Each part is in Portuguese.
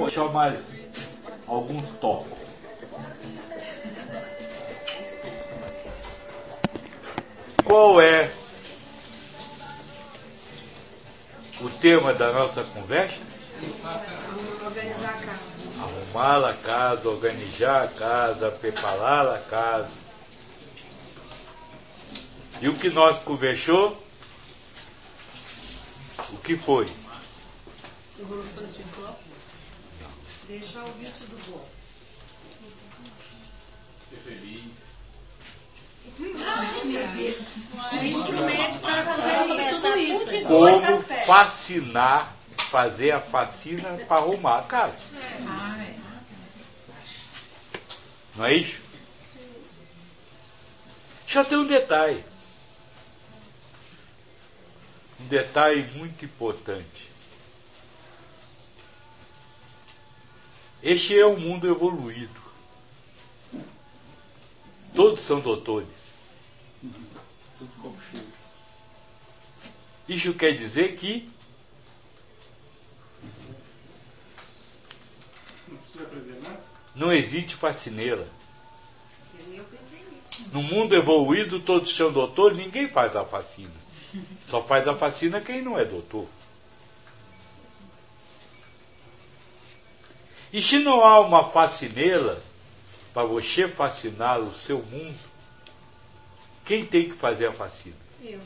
puxar mais alguns tópicos. Qual é o tema da nossa conversa? Organizar a casa. Arrumar a casa, organizar a casa, preparar a casa. E o que nós conversou? O que foi? Evoluções de corpo. Deixar o vício do corpo. Ser feliz. Um instrumento para fazer tudo isso. Como fascinar, fazer a fascina para arrumar a casa. Não é isso? Já tem um detalhe. Um detalhe muito importante. Este é um mundo evoluído. Todos são doutores. Tudo copo cheio. Isso quer dizer que Não precisa aprender nada? não existe faxineira. Eu pensei nisso. No mundo evoluído, todos são doutores, ninguém faz a facina. Só faz a facina quem não é doutor. E se não há uma faxineira para você fascinar o seu mundo, quem tem que fazer a facina? Eu.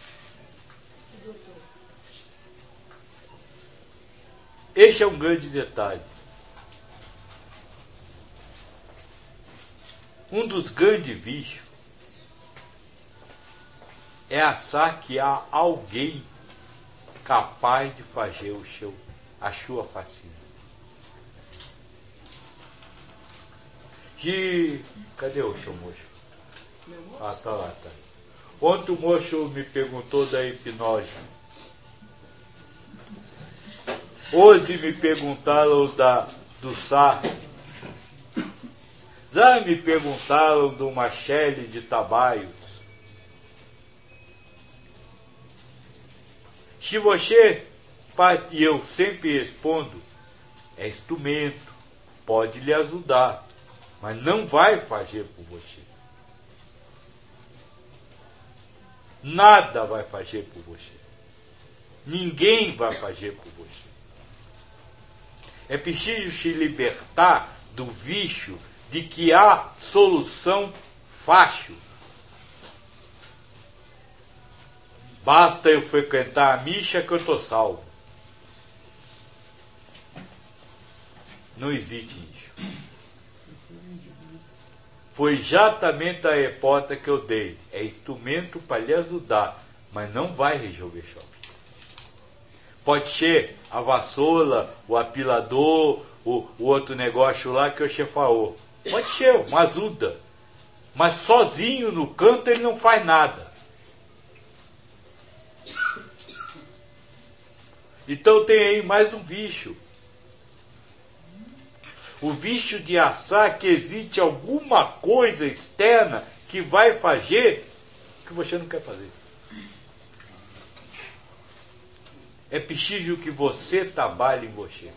Este é um grande detalhe. Um dos grandes vícios é achar que há alguém capaz de fazer a sua facina. Cadê o seu moço? Ah, tá lá, tá. Ontem o moço me perguntou da hipnose. Hoje me perguntaram do Sartre. Já me perguntaram do Machele de Tabayos. Se você, e eu sempre respondo, é instrumento, pode lhe ajudar, mas não vai fazer por você. Nada vai fazer por você. Ninguém vai fazer por você. É preciso se libertar do vício de que há solução fácil. Basta eu frequentar a missa que eu estou salvo. Não existe isso. Foi exatamente a resposta que eu dei. É instrumento para lhe ajudar, mas não vai resolver choque. Pode ser a vassoura, o apilador, o outro negócio lá que o chefe falou. Pode ser, uma ajuda. Mas sozinho no canto ele não faz nada. Então tem aí mais um vício. O vício de achar que existe alguma coisa externa que vai fazer que você não quer fazer. É preciso que você trabalhe em você.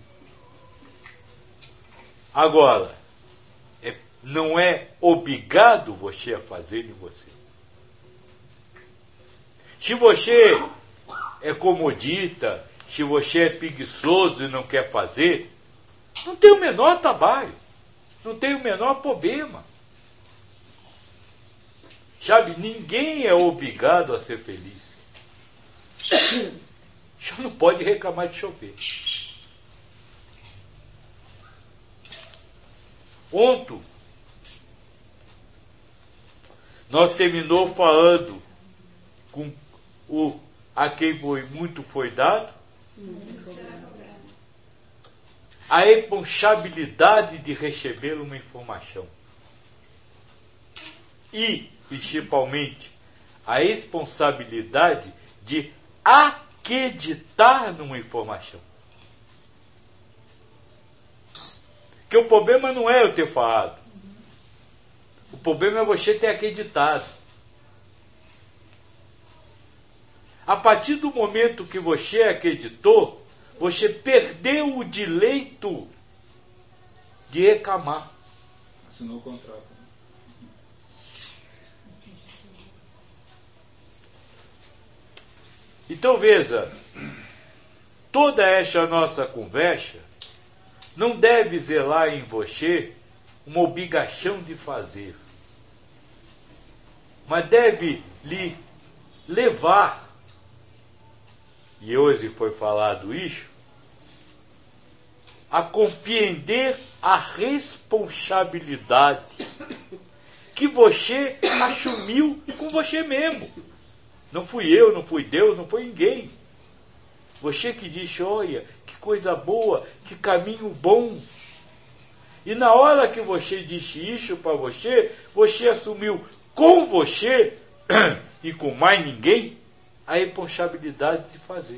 Agora, não é obrigado você a fazer em você. Se você é comodita, se você é preguiçoso e não quer fazer, não tem o menor trabalho, não tem o menor problema. Sabe, ninguém é obrigado a ser feliz. Você não pode reclamar de chover. Ontem, nós terminou falando com a quem muito foi dado, a responsabilidade de receber uma informação. E, principalmente, a responsabilidade de acreditar numa informação. Porque o problema não é eu ter falado. O problema é você ter acreditado. A partir do momento que você acreditou, você perdeu o direito de reclamar. Assinou o contrato. Então veja, toda esta nossa conversa não deve zelar em você uma obrigação de fazer, mas deve lhe levar, e hoje foi falado isso, a compreender a responsabilidade que você assumiu com você mesmo. Não fui eu, não fui Deus, não foi ninguém. Você que disse, olha, que coisa boa, que caminho bom. E na hora que você disse isso para você, você assumiu com você e com mais ninguém a responsabilidade de fazer.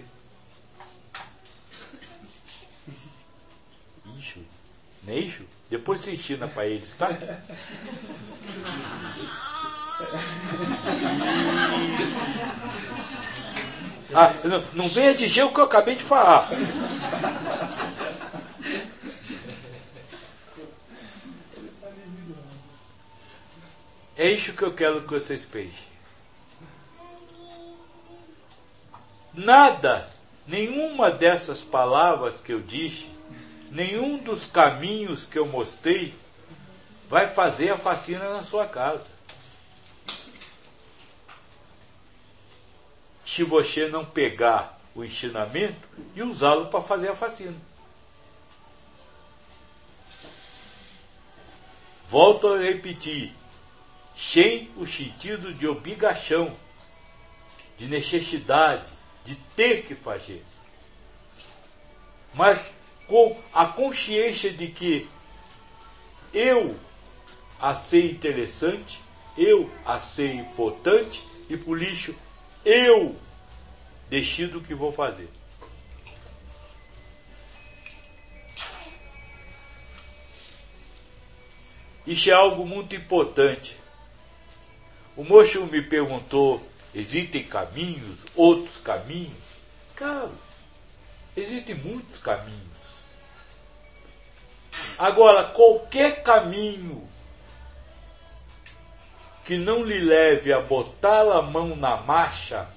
Isso, não é isso? Depois você ensina para eles, tá? Ah, não venha dizer o que eu acabei de falar. É isso que eu quero que vocês pensem. Nada, nenhuma dessas palavras que eu disse, nenhum dos caminhos que eu mostrei, vai fazer a vacina na sua casa. Se você não pegar o ensinamento e usá-lo para fazer a vacina. Volto a repetir, sem o sentido de obrigação, de necessidade, de ter que fazer. Mas com a consciência de que eu a ser interessante, eu a ser importante e por isso eu decido o que vou fazer. Isso é algo muito importante. O moço me perguntou, existem caminhos, outros caminhos? Cara, existem muitos caminhos. Agora, qualquer caminho que não lhe leve a botar a mão na marcha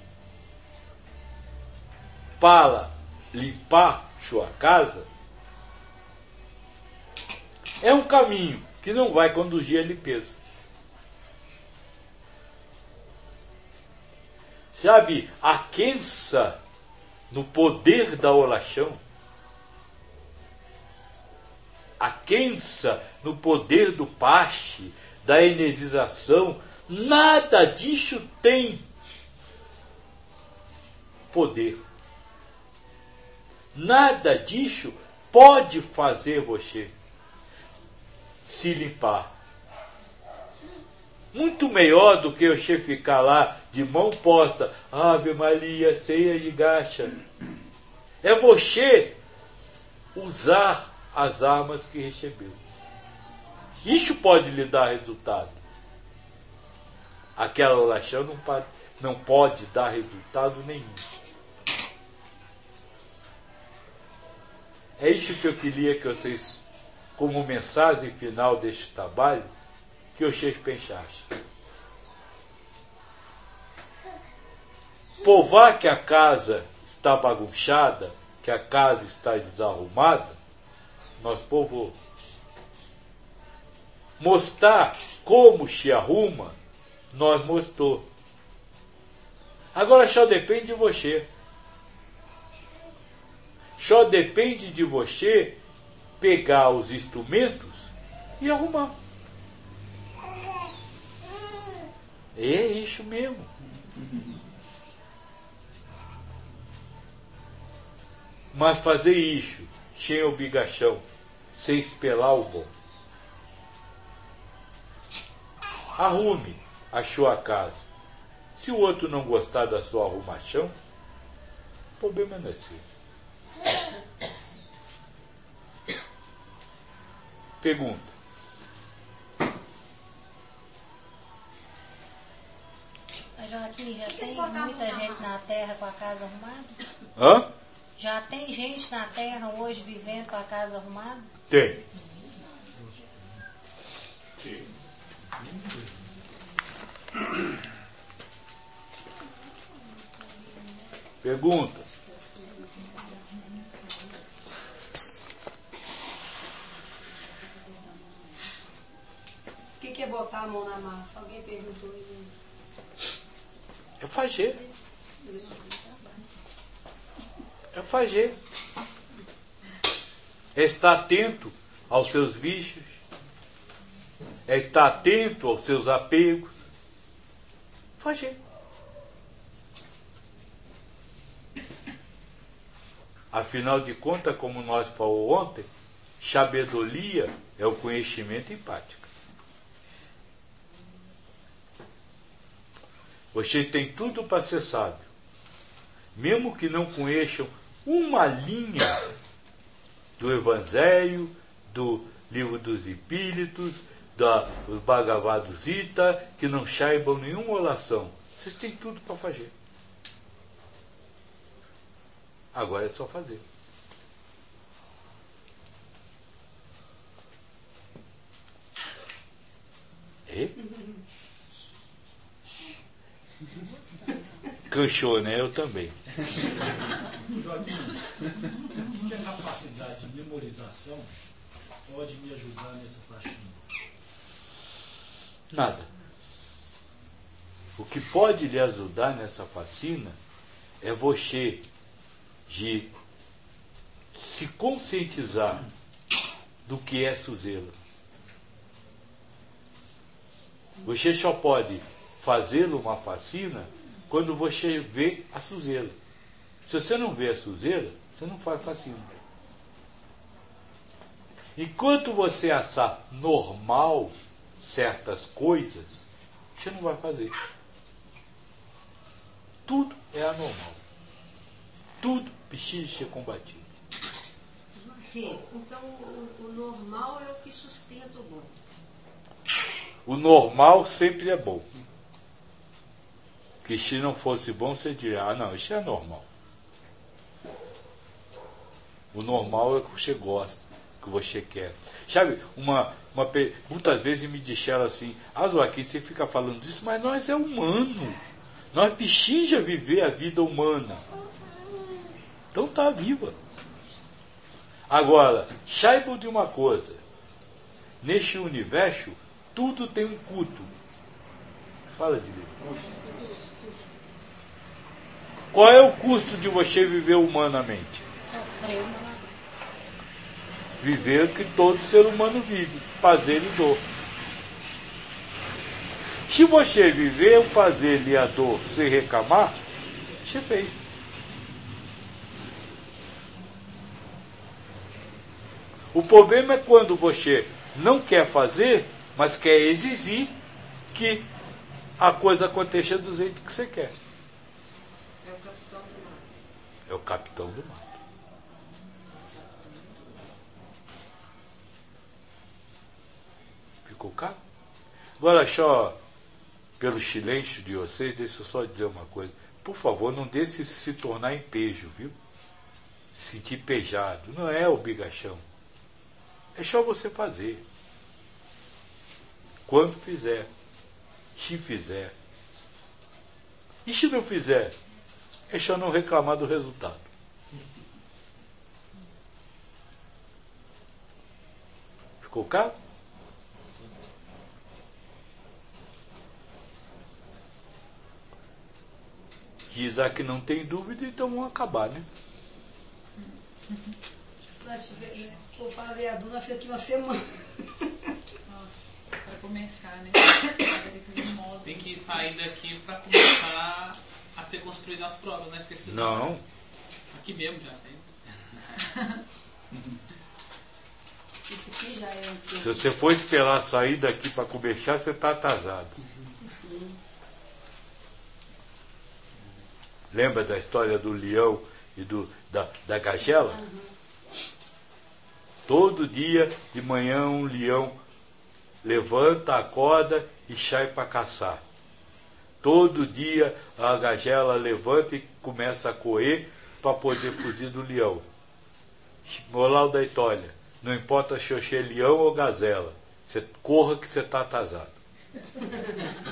para limpar sua casa, é um caminho que não vai conduzir a limpeza. Sabe, a crença no poder da oração, a crença no poder do passe, da energização, nada disso tem poder. Nada disso pode fazer você se limpar. Muito melhor do que você ficar lá de mão posta, Ave Maria, ceia de gacha. É você usar as armas que recebeu. Isso pode lhe dar resultado. Aquela oração não pode dar resultado nenhum. É isso que eu queria que vocês, como mensagem final deste trabalho, que vocês pensassem. Provar que a casa está bagunçada, que a casa está desarrumada, nós provou. Mostrar como se arruma, nós mostrou. Agora só depende de você. Só depende de você pegar os instrumentos e arrumar. É isso mesmo. Mas fazer isso sem obrigação, sem esperar o bom. Arrume a sua casa. Se o outro não gostar da sua arrumação, o problema não é seu. Pergunta. Joaquim, já tem muita gente na Terra com a casa arrumada? Hã? Já tem gente na Terra hoje vivendo com a casa arrumada? Tem. Pergunta. O que é botar a mão na massa? Alguém perguntou aí. É fazer. É fazer. É estar atento aos seus vícios. É estar atento aos seus apegos. Fazer. Afinal de contas, como nós falamos ontem, sabedoria é o conhecimento em prática. Você tem tudo para ser sábio. Mesmo que não conheçam uma linha do Evangelho, do Livro dos Espíritos, do Bhagavad Gita, que não saibam nenhuma oração. Vocês têm tudo para fazer. Agora é só fazer. E? Canchou, né? Eu também. Joaquim, que a capacidade de memorização pode me ajudar nessa faxina? Nada. O que pode lhe ajudar nessa faxina é você de se conscientizar do que é sujeira. Você só pode fazê-lo uma faxina quando você vê a sujeira. Se você não vê a sujeira, você não faz faxina. Enquanto você achar normal certas coisas, você não vai fazer. Tudo é anormal. Tudo precisa ser combatido. Sim, então o normal é o que sustenta o bom. O normal sempre é bom. Que se não fosse bom, você diria, ah não, isso é normal. O normal é o que você gosta, o que você quer. Sabe, muitas vezes me disseram assim, Joaquim, você fica falando disso, mas nós é humano. Nós precisamos viver a vida humana. Então está viva. Agora, saibam de uma coisa. Neste universo, tudo tem um culto. Fala, Diego. Qual é o custo de você viver humanamente? Sofreu humanamente. Viver o que todo ser humano vive, prazer e dor. Se você viver o prazer e a dor sem reclamar, você fez. O problema é quando você não quer fazer, mas quer exigir que a coisa aconteça do jeito que você quer. É o capitão do mar. É o capitão do mar. Ficou claro? Agora, só pelo silêncio de vocês, deixa eu só dizer uma coisa. Por favor, não deixe se tornar em pejo, viu? Sentir pejado. Não é obrigação. É só você fazer. Quando fizer. Se fizer. E se não fizer? É só não reclamar do resultado. Ficou claro? Já que não tem dúvida, então vão acabar, né? Se nós tivermos, for para vereador, nós ficamos aqui uma semana. Para começar, né? Tem que sair daqui para começar a ser construídas as provas, né? Porque senão, Não. aqui mesmo já tem. Isso aqui já é o Se você for esperar sair daqui para começar, você está atrasado. Lembra da história do leão e da gazela? Todo dia de manhã um leão levanta, acorda e sai para caçar. Todo dia a gazela levanta e começa a correr para poder fugir do leão. Moral da história. Não importa se você é leão ou gazela. Você corra que você está atrasado.